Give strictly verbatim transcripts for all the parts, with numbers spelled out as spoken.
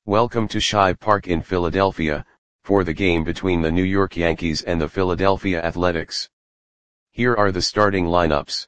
Welcome to Shive Park in Philadelphia, for the game between the New York Yankees and the Philadelphia Athletics. Here are the starting lineups.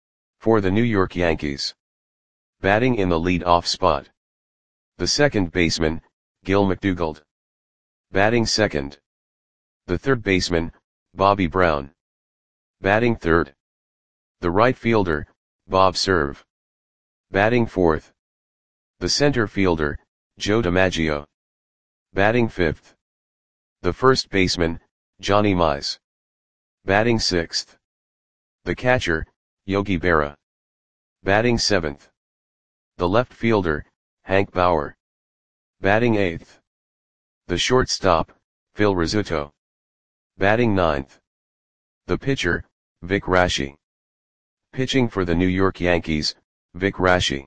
For the New York Yankees. Batting in the lead-off spot. The second baseman, Gil McDougald. Batting second. The third baseman, Bobby Brown. Batting third. The right fielder, Bob Cerv. Batting fourth. The center fielder, Joe DiMaggio. Batting fifth. The first baseman, Johnny Mize. Batting sixth. The catcher, Yogi Berra. Batting seventh. The left fielder, Hank Bauer. Batting eighth. The shortstop, Phil Rizzuto. Batting ninth. The pitcher, Vic Raschi. Pitching for the New York Yankees, Vic Raschi.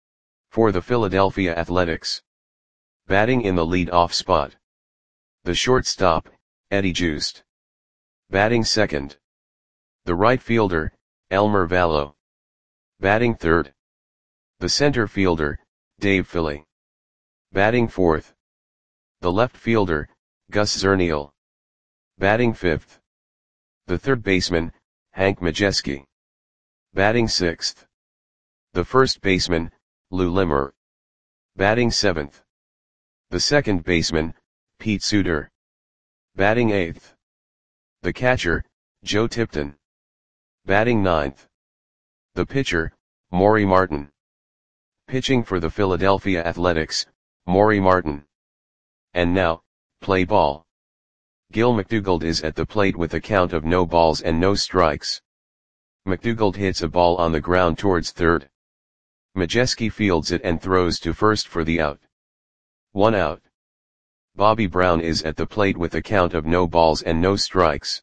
For the Philadelphia Athletics. Batting in the lead-off spot. The shortstop, Eddie Joost. Batting second. The right fielder, Elmer Valo. Batting third. The center fielder, Dave Philly. Batting fourth. The left fielder, Gus Zernial. Batting fifth. The third baseman, Hank Majeski. Batting sixth. The first baseman, Lou Limmer. Batting seventh. The second baseman, Pete Suter. Batting eighth. The catcher, Joe Tipton. Batting ninth. The pitcher, Maury Martin. Pitching for the Philadelphia Athletics, Maury Martin. And now, play ball. Gil McDougald is at the plate with a count of no balls and no strikes. McDougald hits a ball on the ground towards third. Majeski fields it and throws to first for the out. One out. Bobby Brown is at the plate with a count of no balls and no strikes.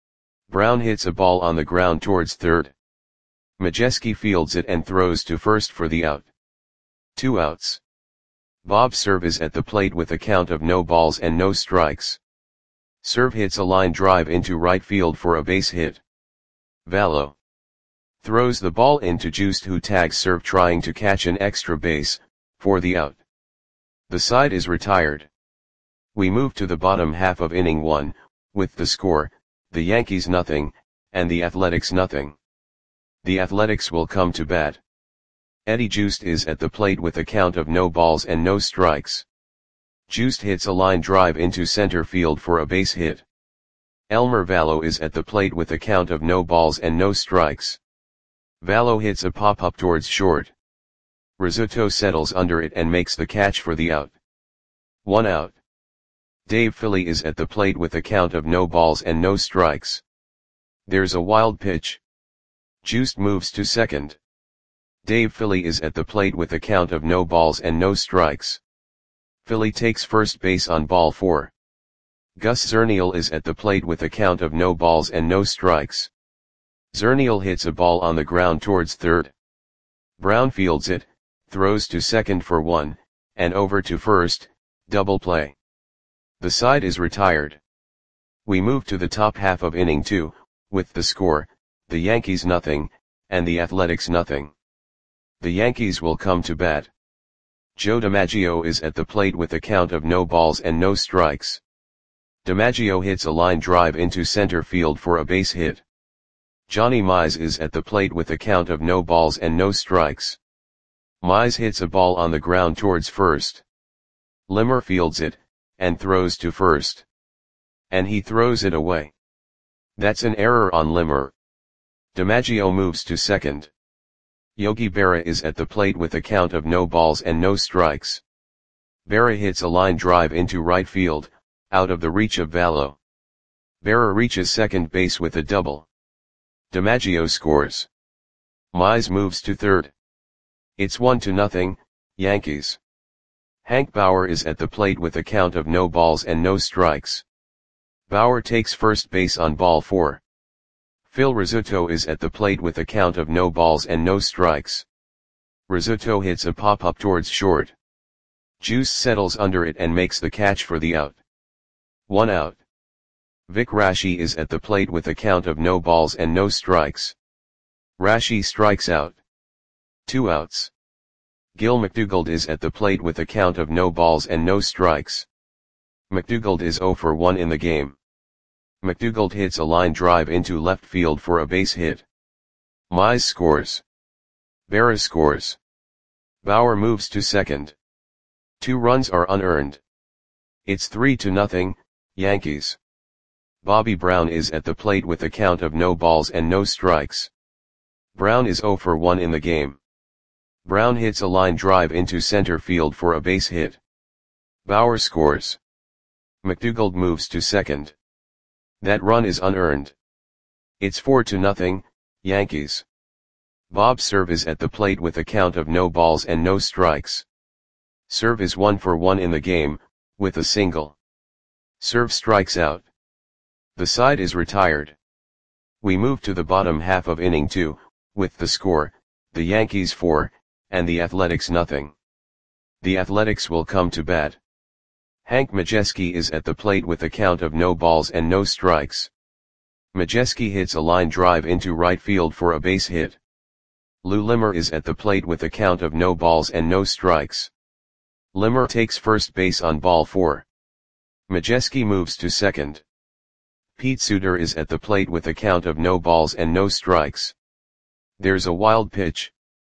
Brown hits a ball on the ground towards third. Majeski fields it and throws to first for the out. Two outs. Bob Cerv is at the plate with a count of no balls and no strikes. Cerv hits a line drive into right field for a base hit. Valo throws the ball into Joost, who tags Cerv trying to catch an extra base, for the out. The side is retired. We move to the bottom half of inning one, with the score, the Yankees nothing, and the Athletics nothing. The Athletics will come to bat. Eddie Joost is at the plate with a count of no balls and no strikes. Joost hits a line drive into center field for a base hit. Elmer Valo is at the plate with a count of no balls and no strikes. Valo hits a pop-up towards short. Rizzuto settles under it and makes the catch for the out. One out. Dave Philly is at the plate with a count of no balls and no strikes. There's a wild pitch. Joost moves to second. Dave Philly is at the plate with a count of no balls and no strikes. Philly takes first base on ball four. Gus Zernial is at the plate with a count of no balls and no strikes. Zernial hits a ball on the ground towards third. Brown fields it, throws to second for one, and over to first, double play. The side is retired. We move to the top half of inning two, with the score, the Yankees nothing, and the Athletics nothing. The Yankees will come to bat. Joe DiMaggio is at the plate with a count of no balls and no strikes. DiMaggio hits a line drive into center field for a base hit. Johnny Mize is at the plate with a count of no balls and no strikes. Mize hits a ball on the ground towards first. Limmer fields it, and throws to first. And he throws it away. That's an error on Limmer. DiMaggio moves to second. Yogi Berra is at the plate with a count of no balls and no strikes. Berra hits a line drive into right field, out of the reach of Valo. Berra reaches second base with a double. DiMaggio scores. Mize moves to third. It's one to nothing, Yankees. Hank Bauer is at the plate with a count of no balls and no strikes. Bauer takes first base on ball four. Phil Rizzuto is at the plate with a count of no balls and no strikes. Rizzuto hits a pop-up towards short. Joost settles under it and makes the catch for the out. One out. Vic Raschi is at the plate with a count of no balls and no strikes. Raschi strikes out. Two outs. Gil McDougald is at the plate with a count of no balls and no strikes. McDougald is zero for one in the game. McDougald hits a line drive into left field for a base hit. Mize scores. Berra scores. Bauer moves to second. Two runs are unearned. It's three to nothing, Yankees. Bobby Brown is at the plate with a count of no balls and no strikes. Brown is zero for one in the game. Brown hits a line drive into center field for a base hit. Bauer scores. McDougald moves to second. That run is unearned. It's four to nothing, Yankees. Bob Cerv is at the plate with a count of no balls and no strikes. Cerv is one for one in the game, with a single. Cerv strikes out. The side is retired. We move to the bottom half of inning two, with the score, the Yankees four, and the Athletics nothing. The Athletics will come to bat. Hank Majeski is at the plate with a count of no balls and no strikes. Majeski hits a line drive into right field for a base hit. Lou Limmer is at the plate with a count of no balls and no strikes. Limmer takes first base on ball four. Majeski moves to second. Pete Suter is at the plate with a count of no balls and no strikes. There's a wild pitch.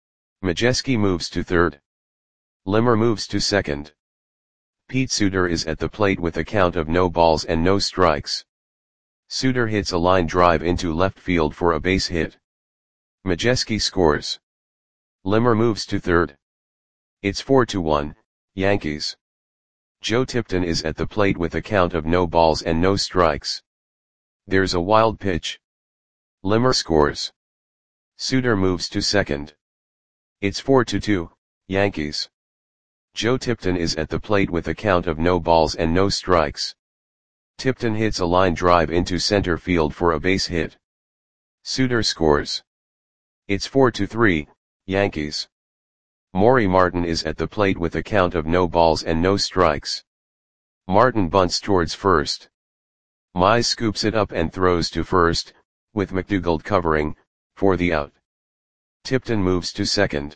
Majeski moves to third. Limmer moves to second. Pete Suter is at the plate with a count of no balls and no strikes. Suter hits a line drive into left field for a base hit. Majeski scores. Limmer moves to third. It's four to one, Yankees. Joe Tipton is at the plate with a count of no balls and no strikes. There's a wild pitch. Limmer scores. Suter moves to second. It's four to two, Yankees. Joe Tipton is at the plate with a count of no balls and no strikes. Tipton hits a line drive into center field for a base hit. Suter scores. It's four to three, Yankees. Maury Martin is at the plate with a count of no balls and no strikes. Martin bunts towards first. Mize scoops it up and throws to first, with McDougald covering, for the out. Tipton moves to second.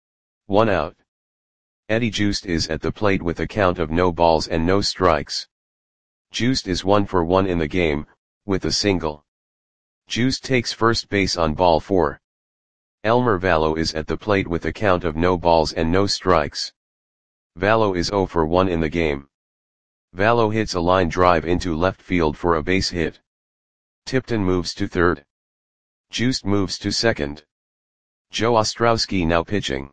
One out. Eddie Joost is at the plate with a count of no balls and no strikes. Joost is one for one in the game, with a single. Joost takes first base on ball four. Elmer Vallo is at the plate with a count of no balls and no strikes. Vallo is zero for one in the game. Vallo hits a line drive into left field for a base hit. Tipton moves to third. Joost moves to second. Joe Ostrowski now pitching.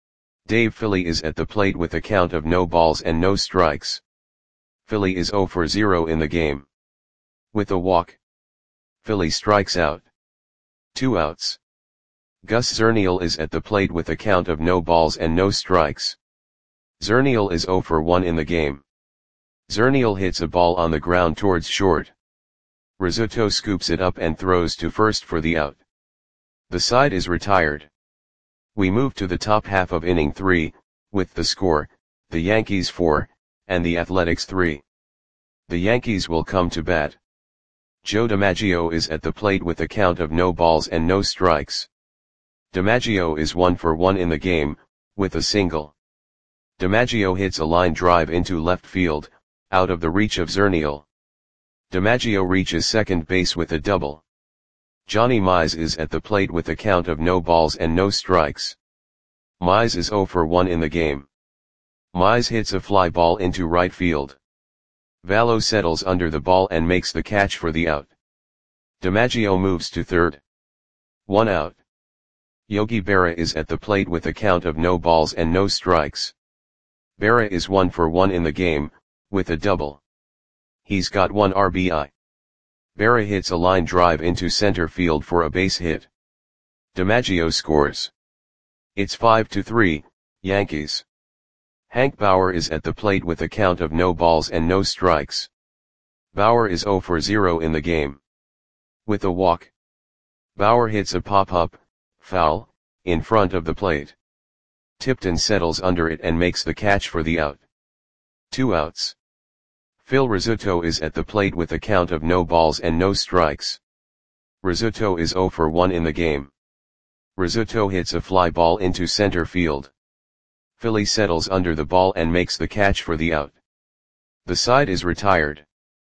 Dave Philly is at the plate with a count of no balls and no strikes. Philly is zero for zero in the game. With a walk. Philly strikes out. Two outs. Gus Zernial is at the plate with a count of no balls and no strikes. Zernial is zero for one in the game. Zernial hits a ball on the ground towards short. Rizzuto scoops it up and throws to first for the out. The side is retired. We move to the top half of inning three, with the score, the Yankees four, and the Athletics three. The Yankees will come to bat. Joe DiMaggio is at the plate with a count of no balls and no strikes. DiMaggio is one for one in the game, with a single. DiMaggio hits a line drive into left field, out of the reach of Zernial. DiMaggio reaches second base with a double. Johnny Mize is at the plate with a count of no balls and no strikes. Mize is zero for one in the game. Mize hits a fly ball into right field. Vallo settles under the ball and makes the catch for the out. DiMaggio moves to third. One out. Yogi Berra is at the plate with a count of no balls and no strikes. Berra is one for one in the game, with a double. He's got one R B I. Berra hits a line drive into center field for a base hit. DiMaggio scores. It's five to three, Yankees. Hank Bauer is at the plate with a count of no balls and no strikes. Bauer is zero for zero in the game. With a walk. Bauer hits a pop-up, foul, in front of the plate. Tipton settles under it and makes the catch for the out. Two outs. Phil Rizzuto is at the plate with a count of no balls and no strikes. Rizzuto is zero for one in the game. Rizzuto hits a fly ball into center field. Philly settles under the ball and makes the catch for the out. The side is retired.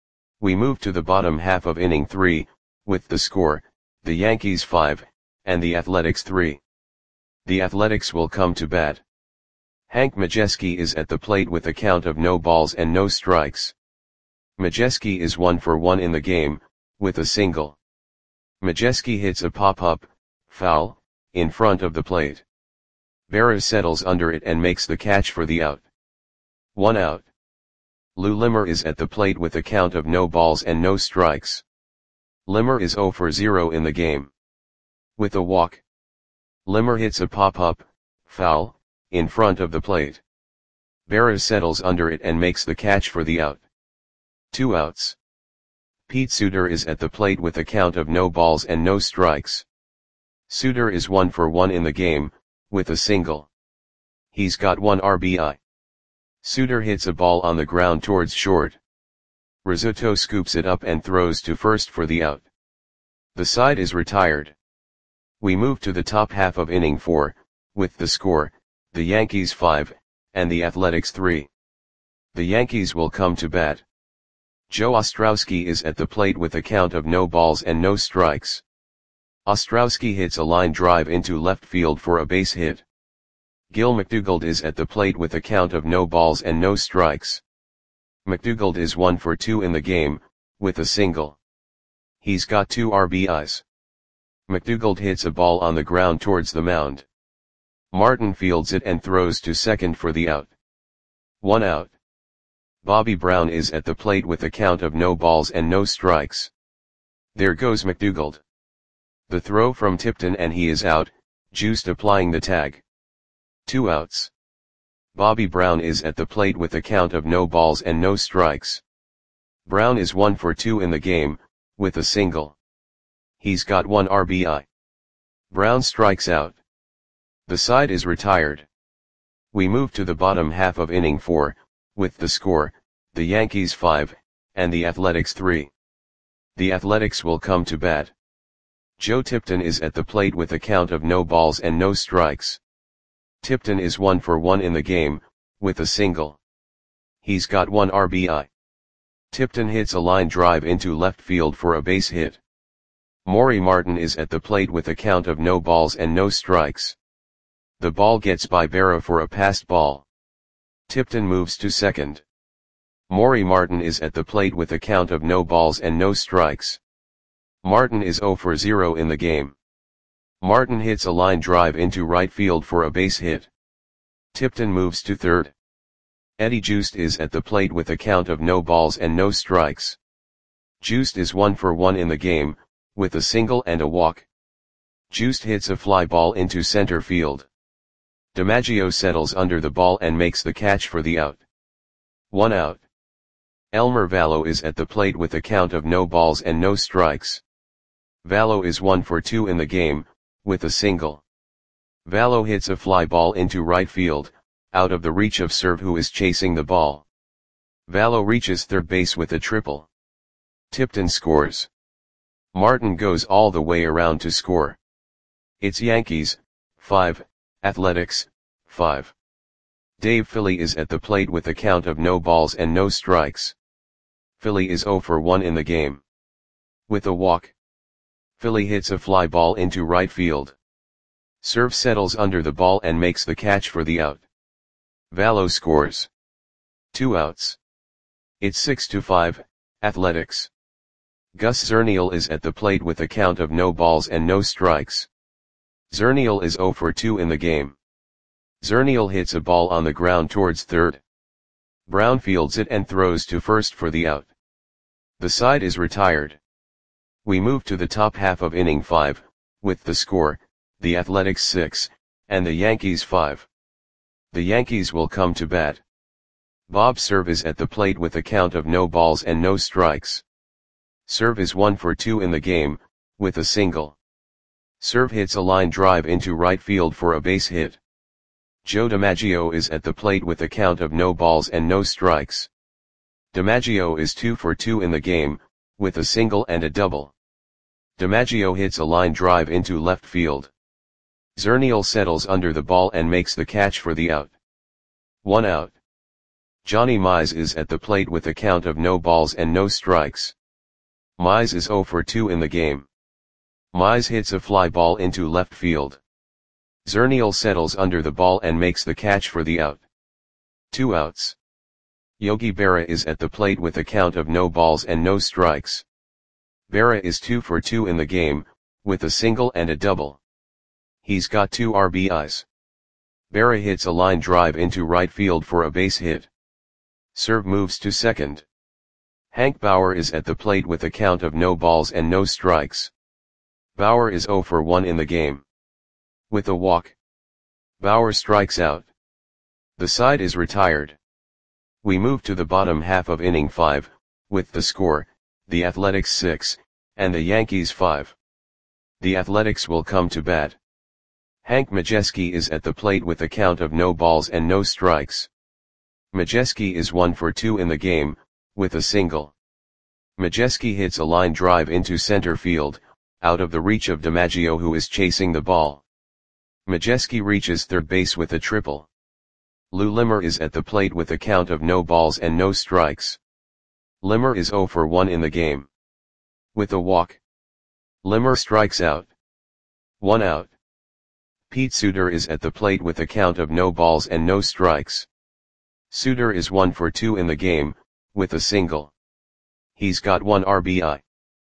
We move to the bottom half of inning three, with the score, the Yankees five, and the Athletics three. The Athletics will come to bat. Hank Majeski is at the plate with a count of no balls and no strikes. Majeski is one for one in the game, with a single. Majeski hits a pop-up, foul, in front of the plate. Berra settles under it and makes the catch for the out. One out. Lou Limmer is at the plate with a count of no balls and no strikes. Limmer is zero for zero in the game. With a walk. Limmer hits a pop-up, foul, in front of the plate. Berra settles under it and makes the catch for the out. Two outs. Pete Suter is at the plate with a count of no balls and no strikes. Suter is one for one in the game, with a single. He's got one R B I. Suter hits a ball on the ground towards short. Rizzuto scoops it up and throws to first for the out. The side is retired. We move to the top half of inning four, with the score, the Yankees five, and the Athletics three. The Yankees will come to bat. Joe Ostrowski is at the plate with a count of no balls and no strikes. Ostrowski hits a line drive into left field for a base hit. Gil McDougald is at the plate with a count of no balls and no strikes. McDougald is one for two in the game, with a single. He's got two R B Is. McDougald hits a ball on the ground towards the mound. Martin fields it and throws to second for the out. One out. Bobby Brown is at the plate with a count of no balls and no strikes. There goes McDougald. The throw from Tipton and he is out, Juiced applying the tag. Two outs. Bobby Brown is at the plate with a count of no balls and no strikes. Brown is one for two in the game, with a single. He's got one R B I. Brown strikes out. The side is retired. We move to the bottom half of inning four, with the score, the Yankees five, and the Athletics three. The Athletics will come to bat. Joe Tipton is at the plate with a count of no balls and no strikes. Tipton is one for one in the game, with a single. He's got one R B I. Tipton hits a line drive into left field for a base hit. Maury Martin is at the plate with a count of no balls and no strikes. The ball gets by Berra for a passed ball. Tipton moves to second. Maury Martin is at the plate with a count of no balls and no strikes. Martin is zero for zero in the game. Martin hits a line drive into right field for a base hit. Tipton moves to third. Eddie Juiced is at the plate with a count of no balls and no strikes. Juiced is one for one in the game, with a single and a walk. Juiced hits a fly ball into center field. DiMaggio settles under the ball and makes the catch for the out. One out. Elmer Vallo is at the plate with a count of no balls and no strikes. Vallo is one for two in the game, with a single. Vallo hits a fly ball into right field, out of the reach of Serve who is chasing the ball. Vallo reaches third base with a triple. Tipton scores. Martin goes all the way around to score. It's Yankees, five, Athletics, five. Dave Philly is at the plate with a count of no balls and no strikes. Philly is zero for one in the game. With a walk. Philly hits a fly ball into right field. Serve settles under the ball and makes the catch for the out. Vallo scores. Two outs. It's six to five, Athletics. Gus Zernial is at the plate with a count of no balls and no strikes. Zernial is zero for two in the game. Zernial hits a ball on the ground towards third. Brown fields it and throws to first for the out. The side is retired. We move to the top half of inning five, with the score, the Athletics six, and the Yankees five. The Yankees will come to bat. Bob Serve is at the plate with a count of no balls and no strikes. Serve is one for two in the game, with a single. Serve hits a line drive into right field for a base hit. Joe DiMaggio is at the plate with a count of no balls and no strikes. DiMaggio is two for two in the game, with a single and a double. DiMaggio hits a line drive into left field. Zernial settles under the ball and makes the catch for the out. One out. Johnny Mize is at the plate with a count of no balls and no strikes. Mize is zero for two in the game. Mize hits a fly ball into left field. Zernial settles under the ball and makes the catch for the out. Two outs. Yogi Berra is at the plate with a count of no balls and no strikes. Berra is two for two in the game, with a single and a double. He's got two R B Is. Berra hits a line drive into right field for a base hit. Serve moves to second. Hank Bauer is at the plate with a count of no balls and no strikes. Bauer is zero for one in the game. With a walk, Bauer strikes out. The side is retired. We move to the bottom half of inning five, with the score, the Athletics six, and the Yankees five. The Athletics will come to bat. Hank Majeski is at the plate with a count of no balls and no strikes. Majeski is one for two in the game, with a single. Majeski hits a line drive into center field, out of the reach of DiMaggio, who is chasing the ball. Majeski reaches third base with a triple. Lou Limmer is at the plate with a count of no balls and no strikes. Limmer is zero for one in the game. With a walk, Limmer strikes out. One out. Pete Suter is at the plate with a count of no balls and no strikes. Suter is one for two in the game, with a single. He's got one R B I.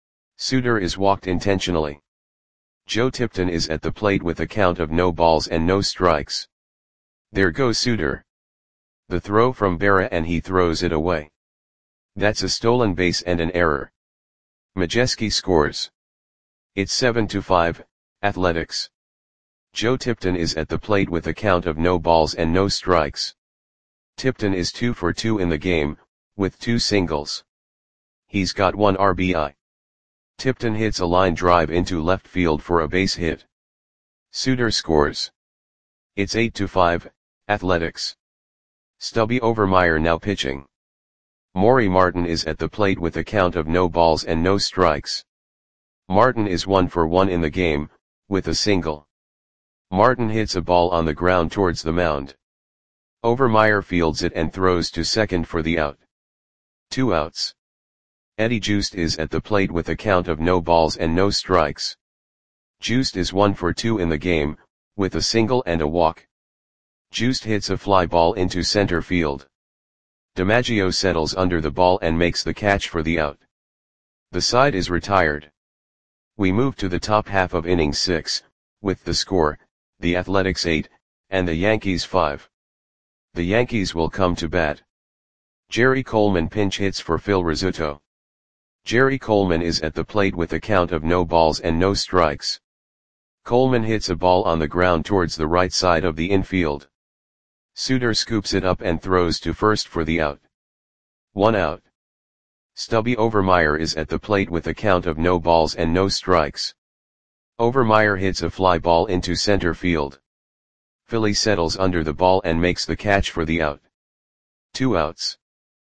Suter is walked intentionally. Joe Tipton is at the plate with a count of no balls and no strikes. There goes Suter. The throw from Berra and he throws it away. That's a stolen base and an error. Majeski scores. It's seven to five, Athletics. Joe Tipton is at the plate with a count of no balls and no strikes. Tipton is two for two in the game, with two singles. He's got one R B I. Tipton hits a line drive into left field for a base hit. Suter scores. It's eight to five, Athletics. Stubby Overmeyer now pitching. Maury Martin is at the plate with a count of no balls and no strikes. Martin is one for one in the game, with a single. Martin hits a ball on the ground towards the mound. Overmeyer fields it and throws to second for the out. Two outs. Eddie Joost is at the plate with a count of no balls and no strikes. Joost is one for two in the game, with a single and a walk. Joost hits a fly ball into center field. DiMaggio settles under the ball and makes the catch for the out. The side is retired. We move to the top half of inning six, with the score, the Athletics eight, and the Yankees five. The Yankees will come to bat. Jerry Coleman pinch hits for Phil Rizzuto. Jerry Coleman is at the plate with a count of no balls and no strikes. Coleman hits a ball on the ground towards the right side of the infield. Suter scoops it up and throws to first for the out. One out. Stubby Overmeyer is at the plate with a count of no balls and no strikes. Overmeyer hits a fly ball into center field. Philly settles under the ball and makes the catch for the out. Two outs.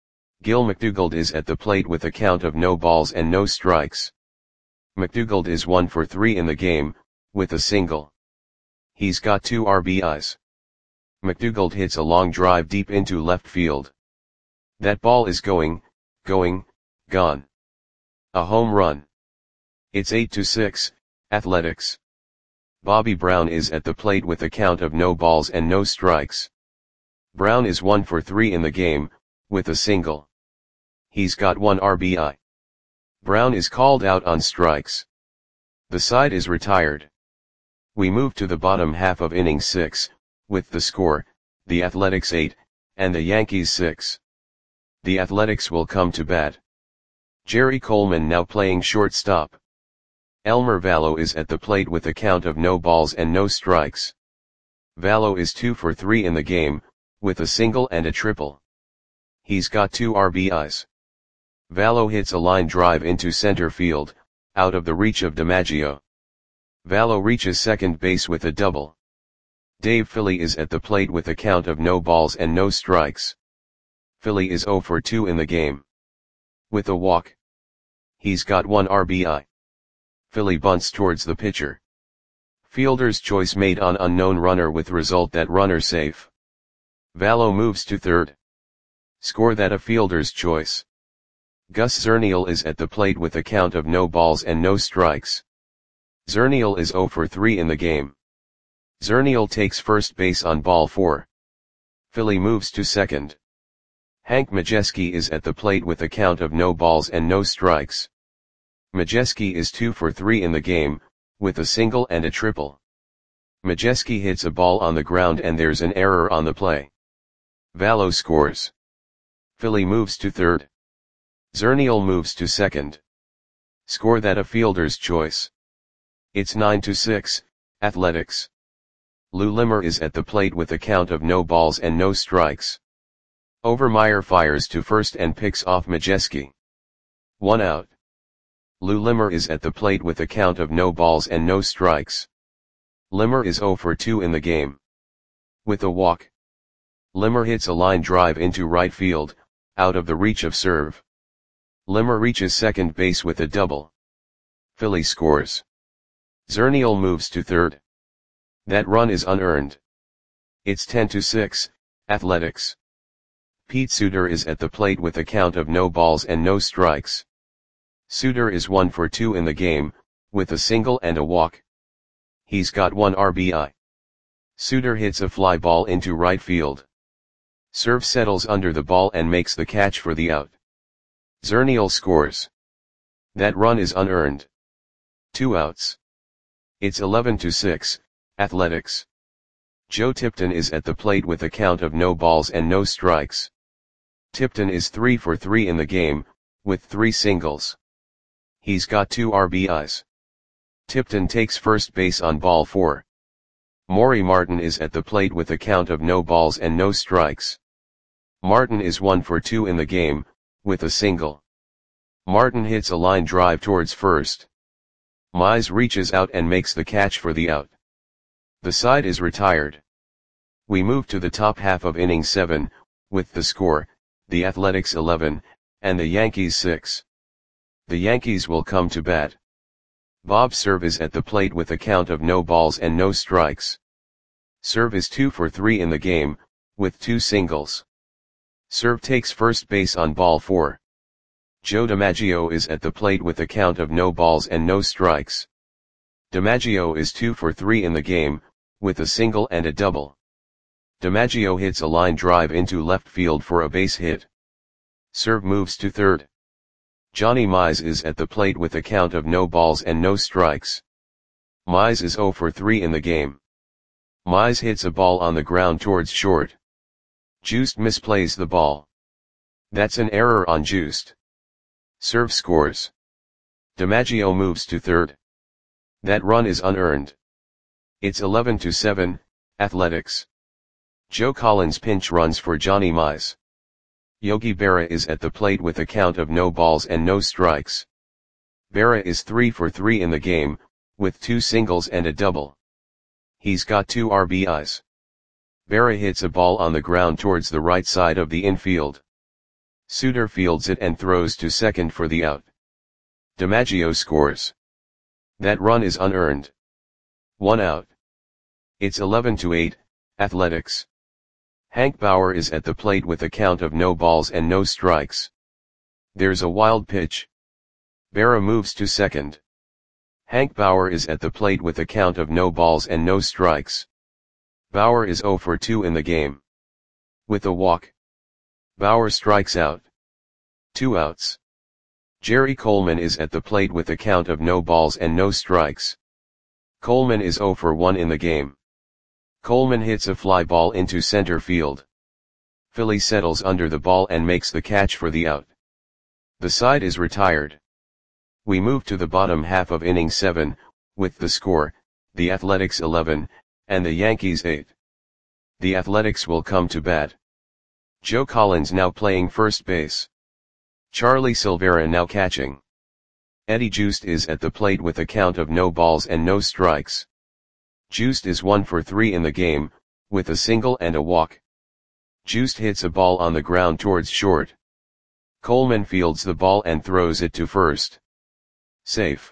Gil McDougald is at the plate with a count of no balls and no strikes. McDougald is one for three in the game, with a single. He's got two R B Is. McDougald hits a long drive deep into left field. That ball is going, going, gone. A home run. It's eight to six, Athletics. Bobby Brown is at the plate with a count of no balls and no strikes. Brown is one for three in the game, with a single. He's got one R B I. Brown is called out on strikes. The side is retired. We move to the bottom half of inning six, with the score, the Athletics eight, and the Yankees six. The Athletics will come to bat. Jerry Coleman now playing shortstop. Elmer Vallo is at the plate with a count of no balls and no strikes. Vallo is two for three in the game, with a single and a triple. He's got two R B Is. Vallo hits a line drive into center field, out of the reach of DiMaggio. Vallo reaches second base with a double. Dave Philly is at the plate with a count of no balls and no strikes. Philly is zero for two in the game. With a walk. He's got one R B I. Philly bunts towards the pitcher. Fielder's choice made on unknown runner with result that runner safe. Valo moves to third. Score that a fielder's choice. Gus Zernial is at the plate with a count of no balls and no strikes. Zernial is zero for three in the game. Zernial takes first base on ball four. Philly moves to second. Hank Majeski is at the plate with a count of no balls and no strikes. Majeski is two for three in the game, with a single and a triple. Majeski hits a ball on the ground and there's an error on the play. Valo scores. Philly moves to third. Zernial moves to second. Score that a fielder's choice. It's nine to six, Athletics. Lou Limmer is at the plate with a count of no balls and no strikes. Overmeyer fires to first and picks off Majeski. One out. Lou Limmer is at the plate with a count of no balls and no strikes. Limmer is zero for two in the game. With a walk. Limmer hits a line drive into right field, out of the reach of serve. Limmer reaches second base with a double. Philly scores. Zernial moves to third. That run is unearned. It's ten to six, Athletics. Pete Suter is at the plate with a count of no balls and no strikes. Suter is one for two in the game, with a single and a walk. He's got one R B I. Suter hits a fly ball into right field. Serve settles under the ball and makes the catch for the out. Zernial scores. That run is unearned. Two outs. It's eleven to six, Athletics. Joe Tipton is at the plate with a count of no balls and no strikes. Tipton is three for three in the game, with three singles. He's got two R B Is. Tipton takes first base on ball four. Maury Martin is at the plate with a count of no balls and no strikes. Martin is one for two in the game, with a single. Martin hits a line drive towards first. Mize reaches out and makes the catch for the out. The side is retired. We move to the top half of inning seven, with the score, the Athletics eleven, and the Yankees six. The Yankees will come to bat. Bob Cerv is at the plate with a count of no balls and no strikes. Cerv is two for three in the game, with two singles. Cerv takes first base on ball four. Joe DiMaggio is at the plate with a count of no balls and no strikes. DiMaggio is two for three in the game, with a single and a double. DiMaggio hits a line drive into left field for a base hit. Cerv moves to third. Johnny Mize is at the plate with a count of no balls and no strikes. Mize is zero for three in the game. Mize hits a ball on the ground towards short. Just misplays the ball. That's an error on Just. Cerv scores. DiMaggio moves to third. That run is unearned. It's eleven to seven, Athletics. Joe Collins pinch runs for Johnny Mize. Yogi Berra is at the plate with a count of no balls and no strikes. Berra is three for three in the game, with two singles and a double. He's got two R B Is. Berra hits a ball on the ground towards the right side of the infield. Suter fields it and throws to second for the out. DiMaggio scores. That run is unearned. One out. It's eleven to eight, Athletics. Hank Bauer is at the plate with a count of no balls and no strikes. There's a wild pitch. Berra moves to second. Hank Bauer is at the plate with a count of no balls and no strikes. Bauer is zero for two in the game. With a walk. Bauer strikes out. Two outs. Jerry Coleman is at the plate with a count of no balls and no strikes. Coleman is zero for one in the game. Coleman hits a fly ball into center field. Philly settles under the ball and makes the catch for the out. The side is retired. We move to the bottom half of inning seven, with the score, the Athletics eleven, and the Yankees eight. The Athletics will come to bat. Joe Collins now playing first base. Charlie Silvera now catching. Eddie Just is at the plate with a count of no balls and no strikes. Just is one for three in the game, with a single and a walk. Just hits a ball on the ground towards short. Coleman fields the ball and throws it to first. Safe.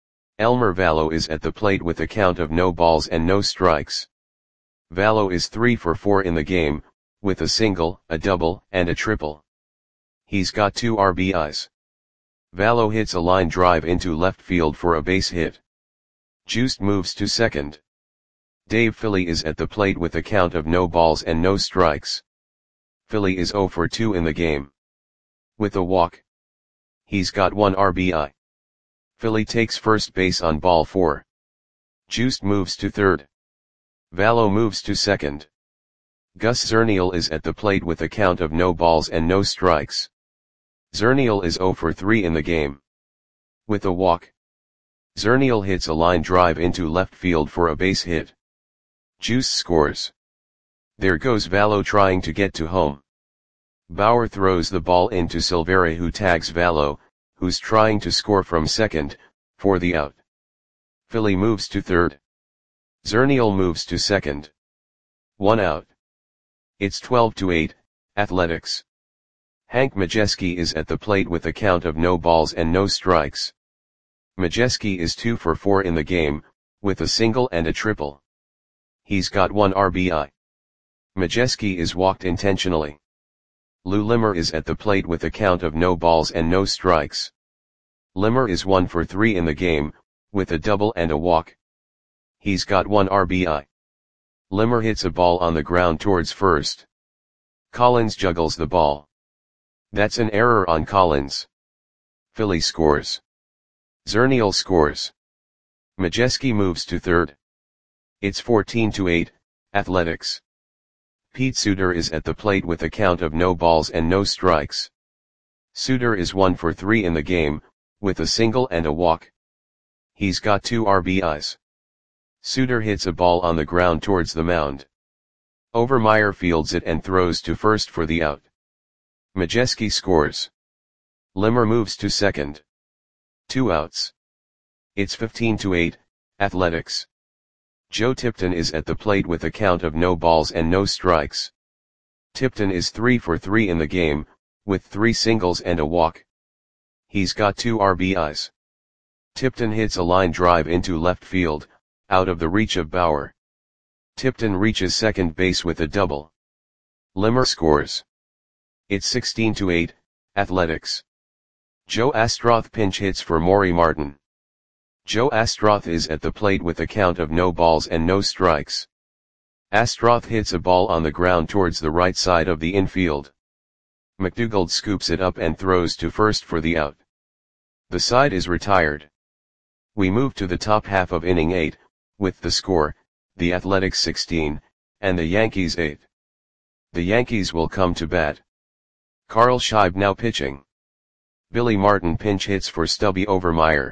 Elmer Valo is at the plate with a count of no balls and no strikes. Valo is three for four in the game, with a single, a double, and a triple. He's got two R B Is. Valo hits a line drive into left field for a base hit. Juiced moves to second. Dave Philly is at the plate with a count of no balls and no strikes. Philly is zero for two in the game. With a walk. He's got one R B I. Philly takes first base on ball four. Juiced moves to third. Valo moves to second. Gus Zernial is at the plate with a count of no balls and no strikes. Zernial is zero for three in the game. With a walk. Zernial hits a line drive into left field for a base hit. Juice scores. There goes Valo trying to get to home. Bauer throws the ball into Silvera, who tags Valo, who's trying to score from second, for the out. Philly moves to third. Zernial moves to second. One out. It's twelve to eight, Athletics. Hank Majeski is at the plate with a count of no balls and no strikes. Majeski is two for four in the game, with a single and a triple. He's got one R B I. Majeski is walked intentionally. Lou Limmer is at the plate with a count of no balls and no strikes. Limmer is one for three in the game, with a double and a walk. He's got one R B I. Limmer hits a ball on the ground towards first. Collins juggles the ball. That's an error on Collins. Philly scores. Zernial scores. Majeski moves to third. It's fourteen to eight, Athletics. Pete Suter is at the plate with a count of no balls and no strikes. Suter is one for three in the game, with a single and a walk. He's got two R B Is. Suter hits a ball on the ground towards the mound. Overmeyer fields it and throws to first for the out. Majeski scores. Limmer moves to second. Two outs. It's fifteen to eight, Athletics. Joe Tipton is at the plate with a count of no balls and no strikes. Tipton is three for three in the game, with three singles and a walk. He's got two R B Is. Tipton hits a line drive into left field, out of the reach of Bauer. Tipton reaches second base with a double. Limmer scores. It's sixteen to eight, Athletics. Joe Astroth pinch hits for Maury Martin. Joe Astroth is at the plate with a count of no balls and no strikes. Astroth hits a ball on the ground towards the right side of the infield. McDougald scoops it up and throws to first for the out. The side is retired. We move to the top half of inning eight, with the score, the Athletics sixteen, and the Yankees eight. The Yankees will come to bat. Carl Scheib now pitching. Billy Martin pinch hits for Stubby Overmeyer.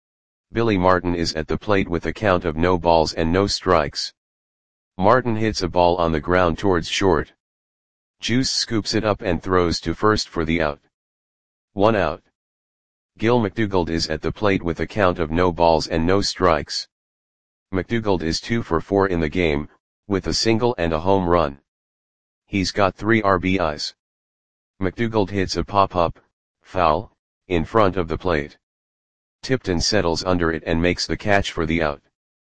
Billy Martin is at the plate with a count of no balls and no strikes. Martin hits a ball on the ground towards short. Juice scoops it up and throws to first for the out. One out. Gil McDougald is at the plate with a count of no balls and no strikes. McDougald is two for four in the game, with a single and a home run. He's got three R B Is. McDougald hits a pop-up, foul, in front of the plate. Tipton settles under it and makes the catch for the out.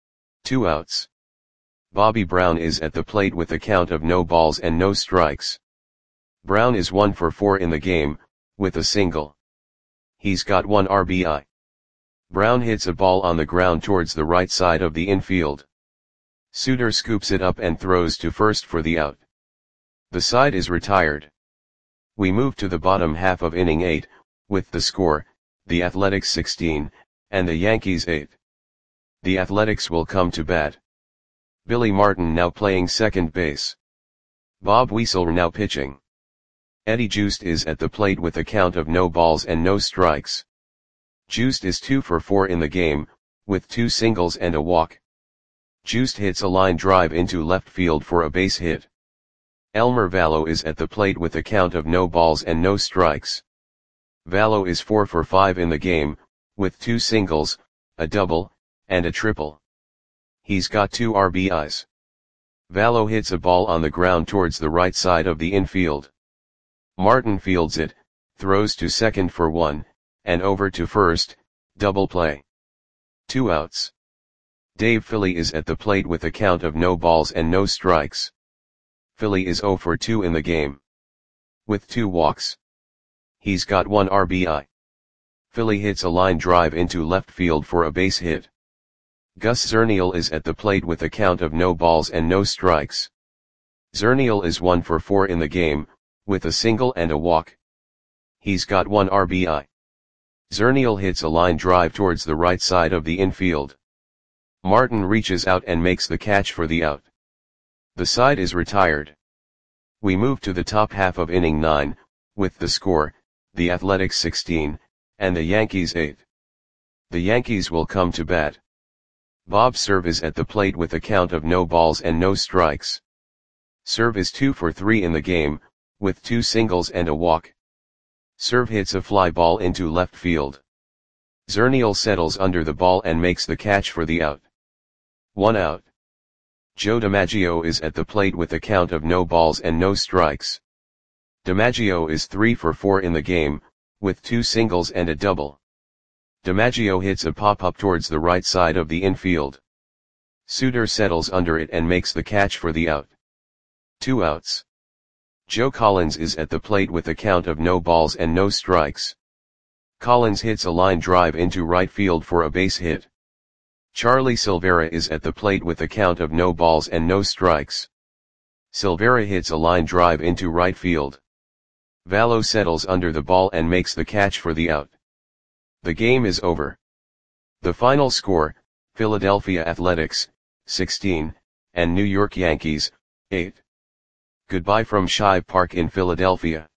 Two outs. Bobby Brown is at the plate with a count of no balls and no strikes. Brown is one for four in the game, with a single. He's got one R B I. Brown hits a ball on the ground towards the right side of the infield. Suter scoops it up and throws to first for the out. The side is retired. We move to the bottom half of inning eight, with the score, the Athletics sixteen, and the Yankees eight. The Athletics will come to bat. Billy Martin now playing second base. Bob Weasel now pitching. Eddie Juiced is at the plate with a count of no balls and no strikes. Juiced is two for four in the game, with two singles and a walk. Juiced hits a line drive into left field for a base hit. Elmer Valo is at the plate with a count of no balls and no strikes. Valo is four for five in the game, with two singles, a double, and a triple. He's got two R B Is. Valo hits a ball on the ground towards the right side of the infield. Martin fields it, throws to second for one, and over to first, double play. Two outs. Dave Philly is at the plate with a count of no balls and no strikes. Philly is zero for two in the game. With two walks. He's got one R B I. Philly hits a line drive into left field for a base hit. Gus Zernial is at the plate with a count of no balls and no strikes. Zernial is one for four in the game, with a single and a walk. He's got one R B I. Zernial hits a line drive towards the right side of the infield. Martin reaches out and makes the catch for the out. The side is retired. We move to the top half of inning nine, with the score, the Athletics sixteen, and the Yankees eight. The Yankees will come to bat. Bob Cerv is at the plate with a count of no balls and no strikes. Cerv is two for three in the game, with two singles and a walk. Cerv hits a fly ball into left field. Zernial settles under the ball and makes the catch for the out. One out. Joe DiMaggio is at the plate with a count of no balls and no strikes. DiMaggio is three for four in the game, with two singles and a double. DiMaggio hits a pop-up towards the right side of the infield. Suter settles under it and makes the catch for the out. Two outs. Joe Collins is at the plate with a count of no balls and no strikes. Collins hits a line drive into right field for a base hit. Charlie Silvera is at the plate with a count of no balls and no strikes. Silvera hits a line drive into right field. Vallo settles under the ball and makes the catch for the out. The game is over. The final score, Philadelphia Athletics, sixteen, and New York Yankees, eight. Goodbye from Shibe Park in Philadelphia.